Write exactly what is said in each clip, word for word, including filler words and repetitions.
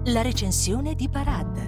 La recensione di Parad.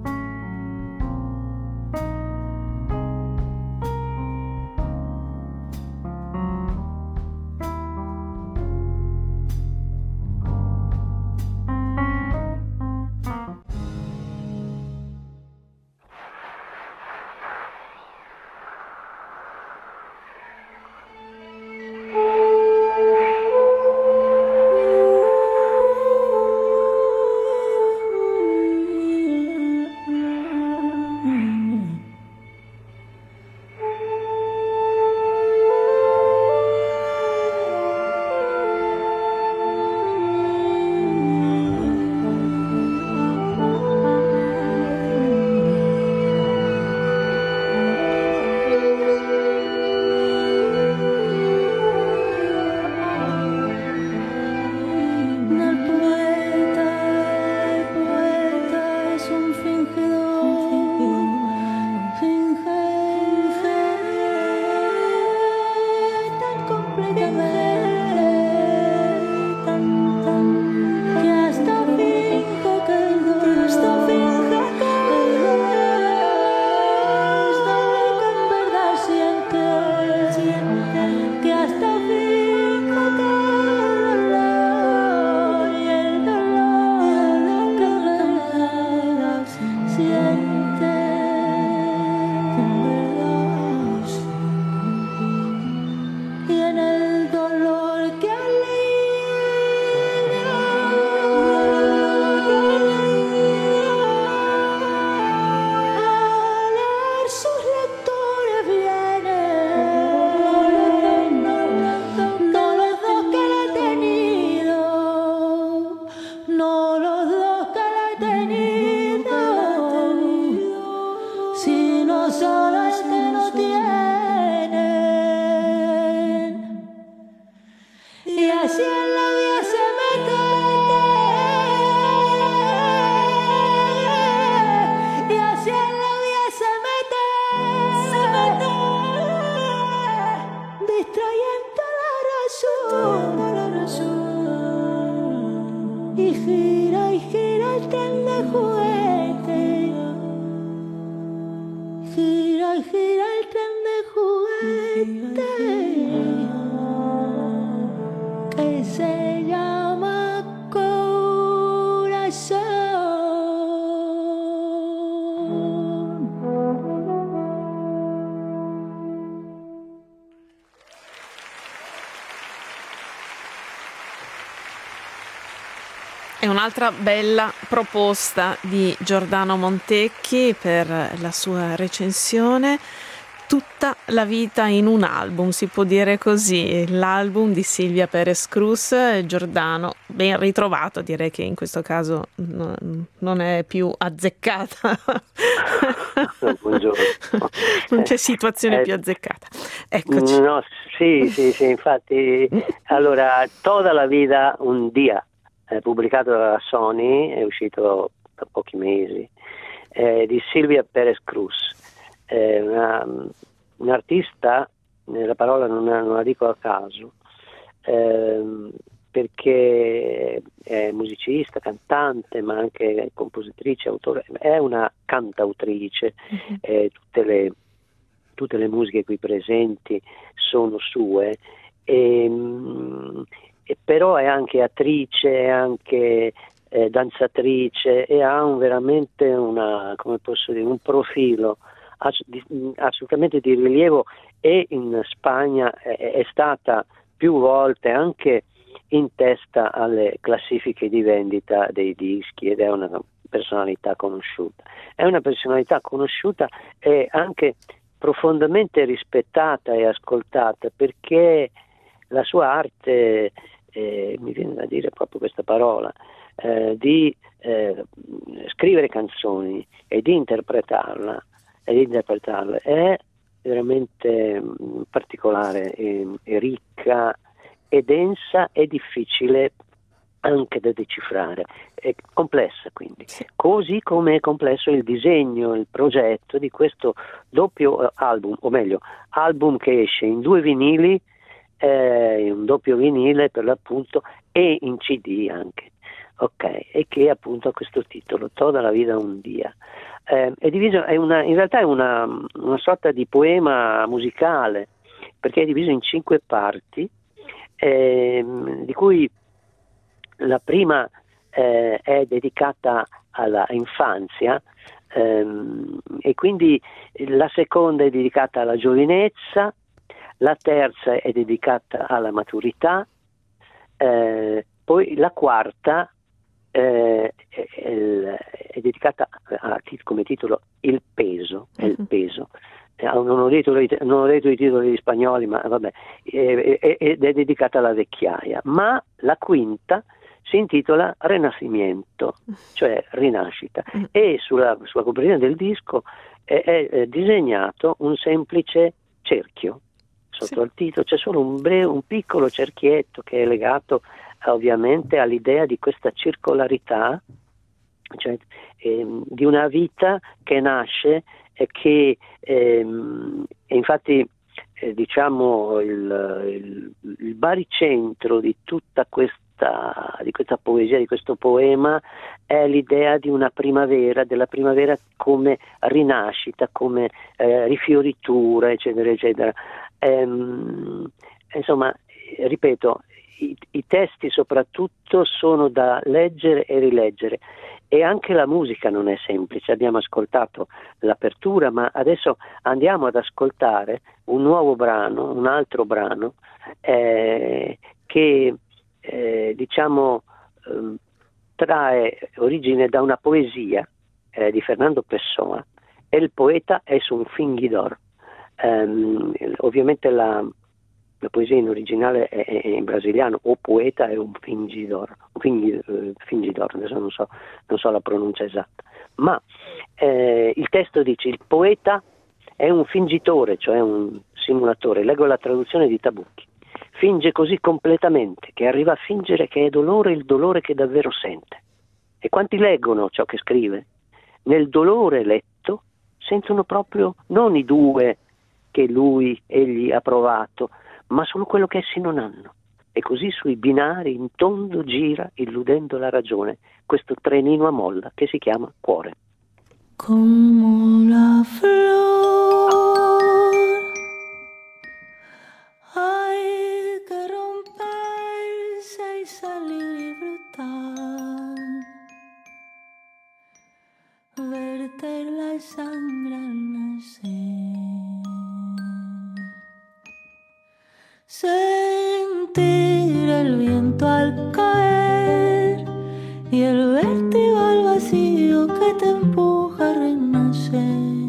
È un'altra bella proposta di Giordano Montecchi per la sua recensione. Tutta la vita in un album, si può dire così, l'album di Silvia Pérez Cruz. Giordano, ben ritrovato, direi che in questo caso no, non è più azzeccata. Buongiorno. Non c'è situazione eh, più azzeccata. Eccoci. No, sì, sì, sì, infatti, allora, Toda la vida un día, eh, pubblicato da Sony, è uscito da pochi mesi, eh, di Silvia Pérez Cruz. È una, un'artista, la parola non, non la dico a caso, ehm, perché è musicista, cantante, ma anche compositrice, autore, è una cantautrice, uh-huh. eh, tutte, le, tutte le musiche qui presenti sono sue, e, e però è anche attrice, è anche eh, danzatrice, e ha un, veramente una, come posso dire, un profilo assolutamente di rilievo, e in Spagna è, è stata più volte anche in testa alle classifiche di vendita dei dischi, ed è una personalità conosciuta. È una personalità conosciuta e anche profondamente rispettata e ascoltata, perché la sua arte, eh, mi viene da dire proprio questa parola, eh, di eh, scrivere canzoni e di interpretarla ed interpretarle è veramente particolare, e, e ricca e densa e difficile anche da decifrare, è complessa, quindi così come è complesso il disegno, il progetto di questo doppio album, o meglio album che esce in due vinili, eh, un doppio vinile per l'appunto, e in C D anche. ok, e che appunto ha questo titolo, Toda la vida un día. Eh, è diviso, è una, in realtà è una, una sorta di poema musicale, perché è diviso in cinque parti, eh, di cui la prima eh, è dedicata alla infanzia, ehm, e quindi la seconda è dedicata alla giovinezza, la terza è dedicata alla maturità, eh, poi la quarta eh, è, è, è dedicata a, come titolo Il peso, è il peso. Non ho, detto, non ho detto i titoli spagnoli, ma vabbè, ed è, è dedicata alla vecchiaia. Ma la quinta si intitola Renascimento, cioè rinascita, e sulla, sulla copertina del disco è, è disegnato un semplice cerchio sotto sì. al titolo, c'è solo un, breve, un piccolo cerchietto che è legato ovviamente all'idea di questa circolarità, cioè ehm, di una vita che nasce e che ehm, e infatti eh, diciamo il, il, il baricentro di tutta questa di questa poesia, di questo poema, è l'idea di una primavera, della primavera come rinascita, come eh, rifioritura, eccetera, eccetera. Ehm, insomma, ripeto, i, i testi soprattutto sono da leggere e rileggere, e anche la musica non è semplice. Abbiamo ascoltato l'apertura, ma adesso andiamo ad ascoltare un nuovo brano, un altro brano eh, che eh, diciamo eh, trae origine da una poesia eh, di Fernando Pessoa. El poeta es un fingidor. Um, ovviamente la, la poesia in originale è, è in brasiliano, o poeta è un fingidor, un fingi, uh, fingidor, adesso non so, non so la pronuncia esatta, ma eh, il testo dice: il poeta è un fingitore, cioè un simulatore. Leggo la traduzione di Tabucchi. Finge così completamente che arriva a fingere che è dolore il dolore che davvero sente. E quanti leggono ciò che scrive? Nel dolore letto sentono proprio non i due che lui, egli ha provato, ma solo quello che essi non hanno. E così sui binari in tondo gira, illudendo la ragione, questo trenino a molla che si chiama cuore. Come la flor hay que romperse y salir y brotar, verter la sangre al nacer, sentir el viento al caer y el vértigo al vacío que te empuja a renacer.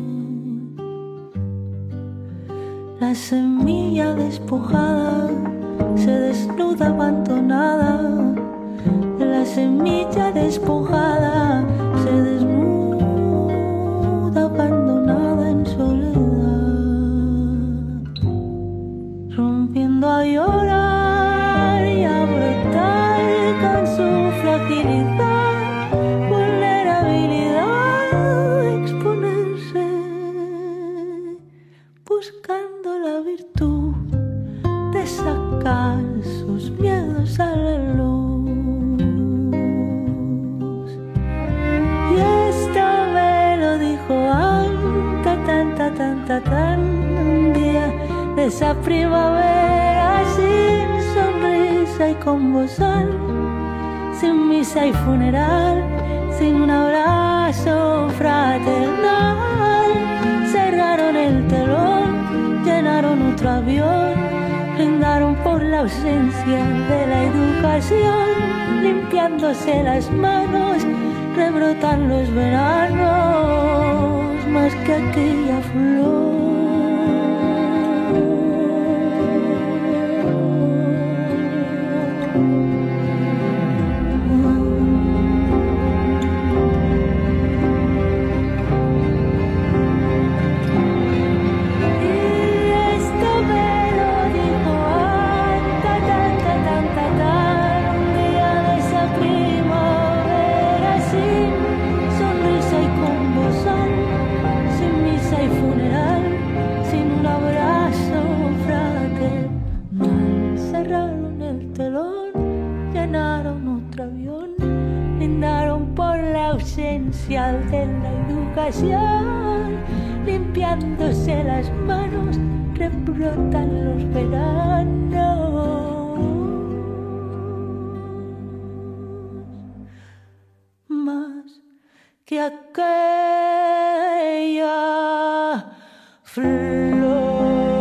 La semilla despojada se desnuda abandonada, la semilla despojada se desnuda abandonada en soledad, rompiendo a llorar y a brotar con su fragilidad, vulnerabilidad, exponerse, buscando la virtud de sacar sus miedos a la luz. Y esta me lo dijo anta, tanta, tanta, tan un día de esa primavera, sin sonrisa y con bozal, sin misa y funeral, sin un abrazo fraternal. Cerraron el telón, llenaron otro avión, brindaron por la ausencia de la educación, limpiándose las manos, rebrotan los veranos más que aquella flor. brindaron por la ausencia de la educación, limpiándose las manos, rebrotan los veranos. Más que aquella flor.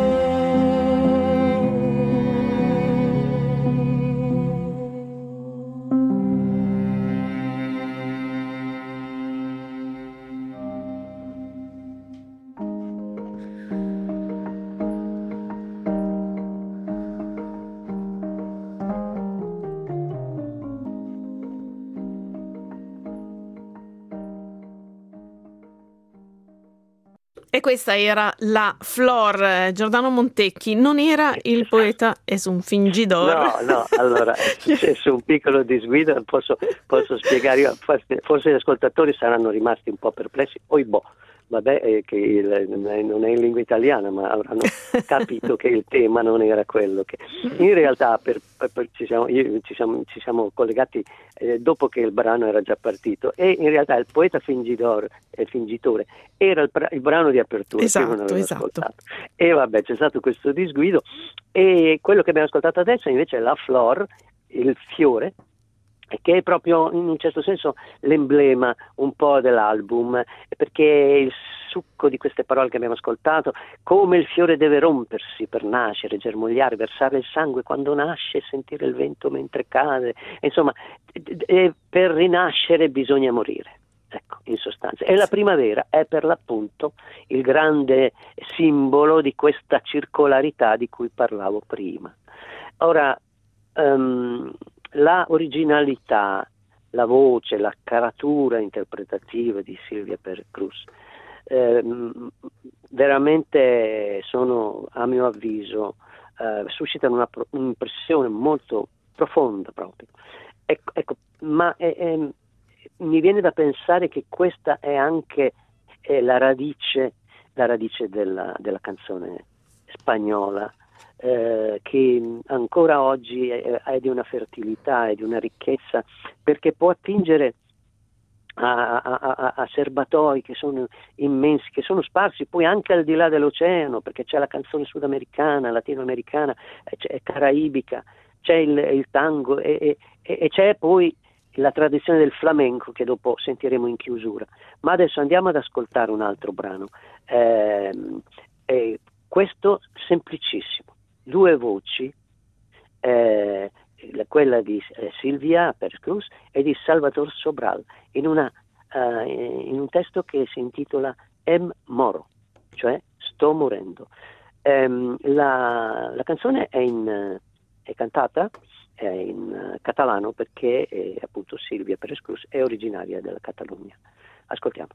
E questa era la Flor. Giordano Montecchi non era il poeta, es un fingidor. No, no, allora è successo un piccolo disguido, posso, posso spiegare io, forse, forse gli ascoltatori saranno rimasti un po' perplessi, oi boh, vabbè, eh, che il, non è in lingua italiana, ma avranno capito che il tema non era quello. Che in realtà per, per, per, ci, siamo, io, ci, siamo, ci siamo collegati eh, dopo che il brano era già partito, e in realtà il poeta fingidor, il fingitore, era il, il brano di apertura. Esatto, esatto. Ascoltato. E vabbè, c'è stato questo disguido, e quello che abbiamo ascoltato adesso invece è la Flor, il fiore, che è proprio in un certo senso l'emblema un po' dell'album, perché il succo di queste parole che abbiamo ascoltato, come il fiore deve rompersi per nascere, germogliare, versare il sangue quando nasce, sentire il vento mentre cade, insomma, per rinascere bisogna morire. Ecco, in sostanza. E la primavera è per l'appunto il grande simbolo di questa circolarità di cui parlavo prima. Ora, um, la originalità, la voce, la caratura interpretativa di Silvia Pérez Cruz eh, veramente sono, a mio avviso, eh, suscitano una, un'impressione molto profonda proprio. Ecco, ecco, ma è, è, mi viene da pensare che questa è anche è la radice, la radice della, della canzone spagnola, Eh, che ancora oggi è, è di una fertilità e di una ricchezza, perché può attingere a, a, a, a serbatoi che sono immensi, che sono sparsi poi anche al di là dell'oceano, perché c'è la canzone sudamericana, latinoamericana, è caraibica, c'è il, il tango e, e, e c'è poi la tradizione del flamenco che dopo sentiremo in chiusura. Ma adesso andiamo ad ascoltare un altro brano, eh, eh, questo semplicissimo, due voci, eh, quella di eh, Silvia Pérez Cruz e di Salvador Sobral, in, una, uh, in un testo che si intitola Em Moro, cioè sto morendo. Um, la, la canzone è, in, è cantata è in uh, catalano perché eh, appunto Silvia Pérez Cruz è originaria della Catalogna. Ascoltiamo.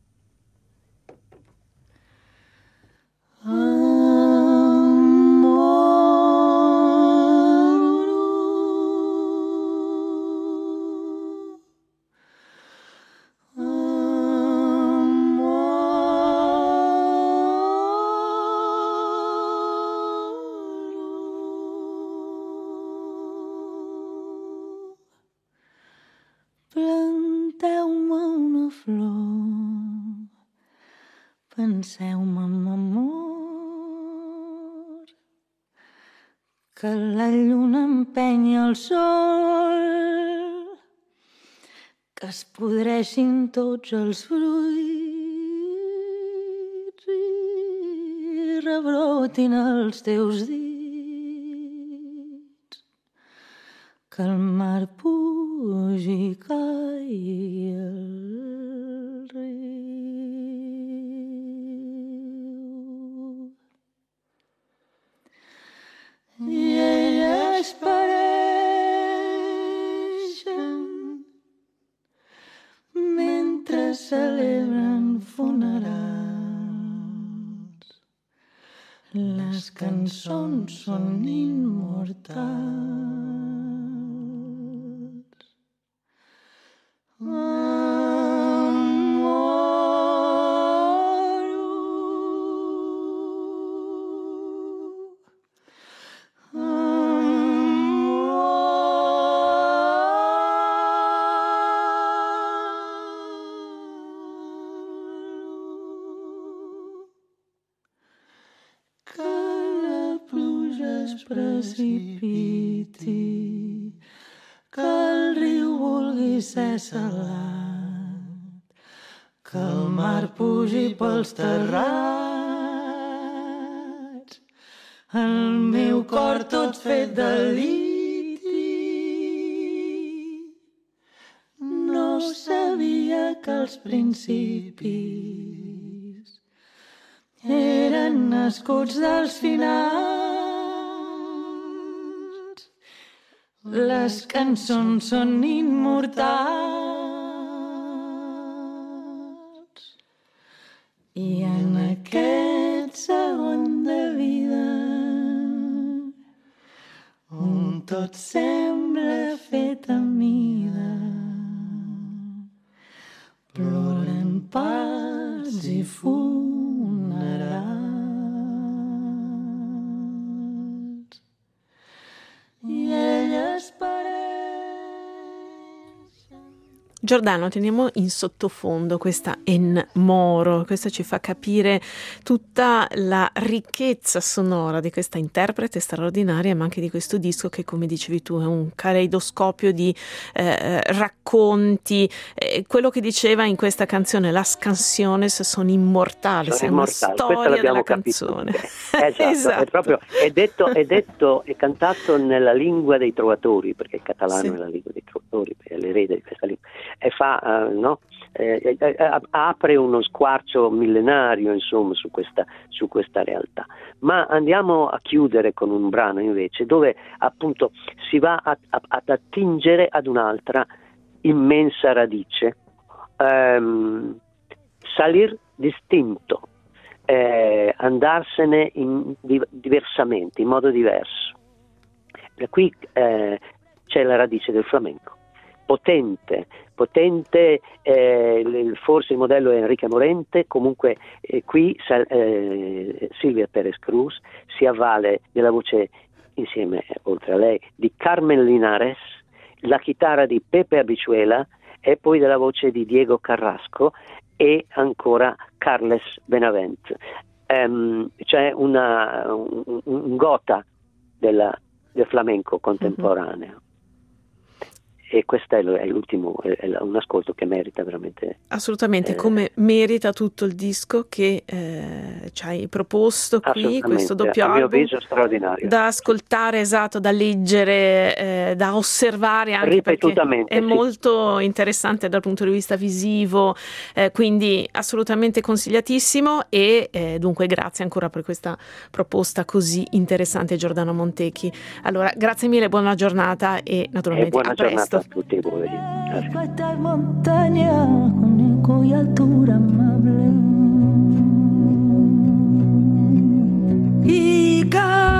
Planteu-me una flor, penseu-me amb amor, que la lluna empenya el sol, que es podreixin tots els fruits i rebrotin els teus dits, que el mar pugi i caigui al riu. I elles pareixen mentre celebren funerals. Les cançons són immortals. precipiti, que el riu vulgui ser salat, que el mar pugi pels terrats, el meu cor tot fet de liti. No sabia que els principis eren nascuts dels finals. Les cançons són immortals i en aquest segon de vida on tot sembla fet a mida, ploren parts i funerals i elles pareixen. Giordano, teniamo in sottofondo questa En Moro, questa ci fa capire tutta la ricchezza sonora di questa interprete straordinaria, ma anche di questo disco che, come dicevi tu, è un caleidoscopio di eh, racconti. Eh, quello che diceva in questa canzone, las canciones sono immortali, sono è immortali. una storia della capito. canzone. Esatto, Esatto. È, proprio, è, detto, è detto e cantato nella lingua dei trovatori, perché il catalano Sì. è la lingua dei trovatori, è l'erede di questa lingua. E fa, uh, no? Eh, eh, eh, apre uno squarcio millenario, insomma, su questa, su questa realtà. Ma andiamo a chiudere con un brano invece dove appunto si va a, a, ad attingere ad un'altra immensa radice, um, salir distinto, eh, andarsene in, di, diversamente, in modo diverso. Da qui eh, c'è la radice del flamenco. Potente, potente eh, forse il modello è Enrique Morente, comunque eh, qui eh, Silvia Pérez Cruz si avvale della voce, insieme oltre a lei, di Carmen Linares, la chitarra di Pepe Abituela e poi della voce di Diego Carrasco e ancora Carles Benavent. Um, c'è una, un, un gota della, del flamenco contemporaneo. Mm-hmm. E questo è l'ultimo, è un ascolto che merita veramente. Assolutamente, eh, come merita tutto il disco che eh, ci hai proposto qui, questo doppio a mio album, avviso straordinario, da ascoltare, esatto, da leggere, eh, da osservare anche, ripetutamente, perché è sì. molto interessante dal punto di vista visivo, eh, quindi assolutamente consigliatissimo e eh, dunque grazie ancora per questa proposta così interessante, Giordano Montecchi. Allora, grazie mille, buona giornata e naturalmente buona a presto. A tutti voi. Esta montaña con eco y altura amable y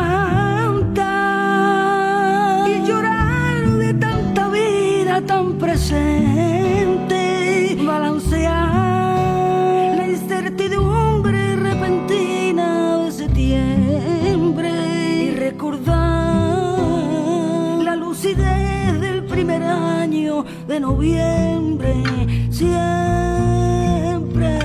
cantar y llorar de tanta vida tan presente, balancear la incertidumbre repentina de septiembre y recordar la lucidez primer año de noviembre, siempre.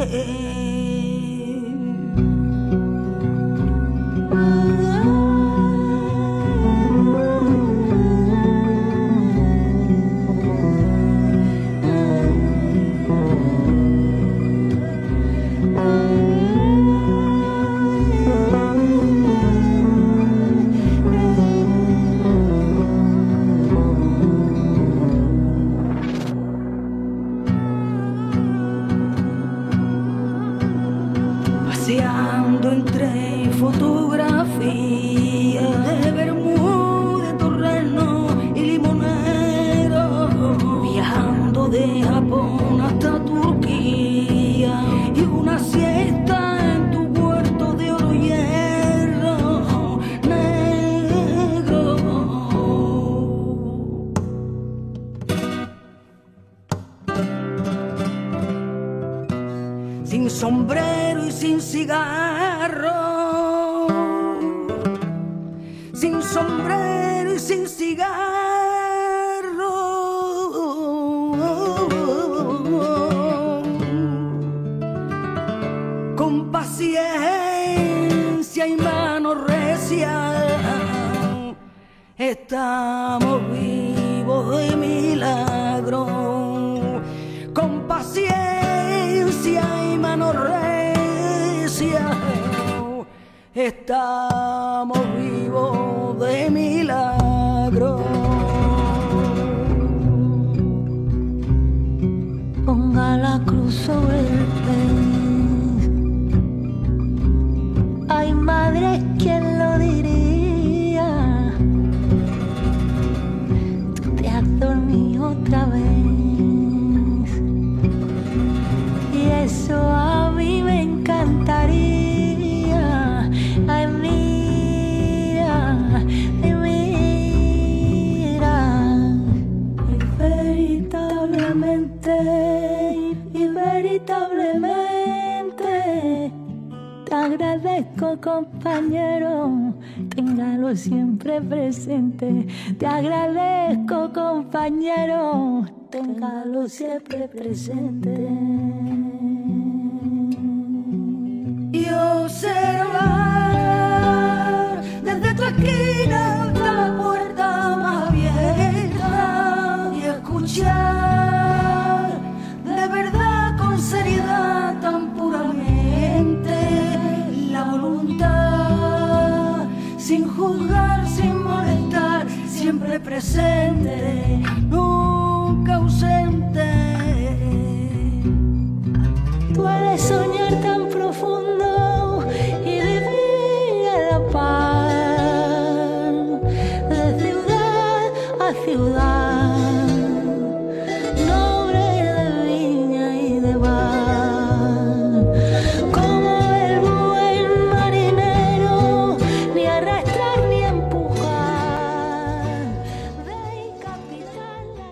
Paseando entre fotografías de Bermuda, Torreno y Limonero, viajando de Japón hasta Turquía y una siesta en tu puerto de oro y hierro negro. Sin sombrero y sin cigarro, sin sombrero y sin cigarro, con paciencia y mano recia estamos vivos de milagro, con paciencia y mano recia, estamos vivos de milagro. Ponga la cruz sobre el pez. Ay, madre, ¿quién lo diría? Tú te has dormido otra vez. Y eso a mí me encantaría. Ay, mira, ay, mira. Y veritablemente, y veritablemente te agradezco, compañero, téngalo siempre presente. Te agradezco, compañero, téngalo siempre presente. Y observar desde tu esquina hasta la puerta más abierta y escuchar de verdad con seriedad tan puramente la voluntad, sin juzgar, sin molestar, siempre presente, nunca ausente. Tú eres soñar tan profundo y vivir en la paz, de ciudad a ciudad.